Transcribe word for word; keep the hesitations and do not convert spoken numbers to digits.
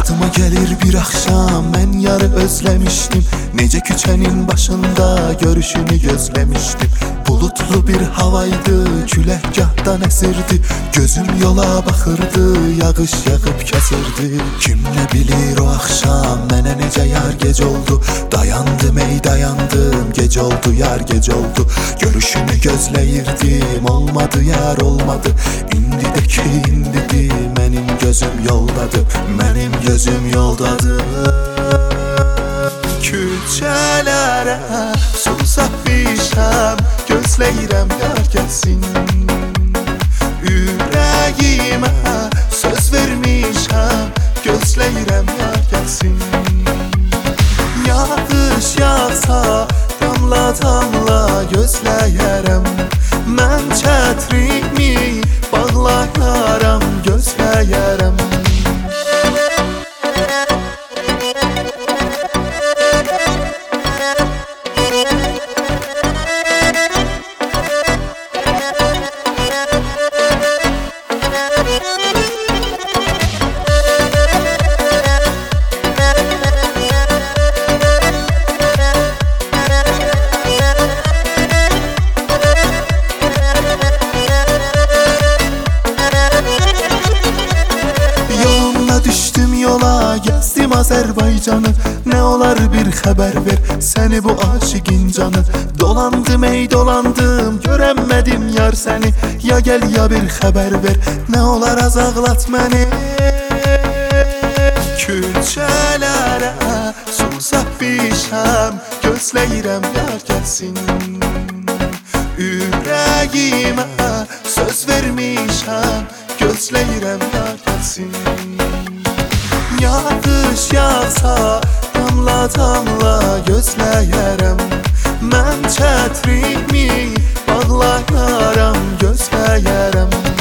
Yadıma gelir bir akşam, mən yarı özlemiştim. Necə küçənin başında görüşünü gözlemiştim. Bulutlu bir havaydı, küləkgahdan əsirdi. Gözüm yola baxırdı, yağış yağıb kəsirdi. Kim nə bilir o axşam mənə necə yar gec oldu. Dayandım ey dayandım, gec oldu yar gec oldu. Görüşünü gözləyirdim, olmadı yar olmadı. İndi də ki indidir, mənim gözüm yoldadır. Mənim gözüm yoldadır. Küçələrə susaq bişəm, gözləyirəm yar gəlsin. Ürəyimə söz vermişəm, gözləyirəm yar gəlsin. Yağış yağsa damla damla gözləyərəm. Mən çətrimi bağlayaram, gözləyərəm. Gezdim Azərbaycanı, nə olar bir xəbər ver, səni bu aşiqin canı. Dolandım ey dolandım, görəmədim yar səni. Ya gəl ya bir xəbər ver, nə olar az ağlat məni. Küçələrə susaq bişəm, gözləyirəm yar gəlsin. Ürəyimə söz vermişəm, gözləyirəm yar gəlsin. Yağış yağsa damla damla gözləyərəm. Mən çətrimi bağlayaram, gözləyərəm.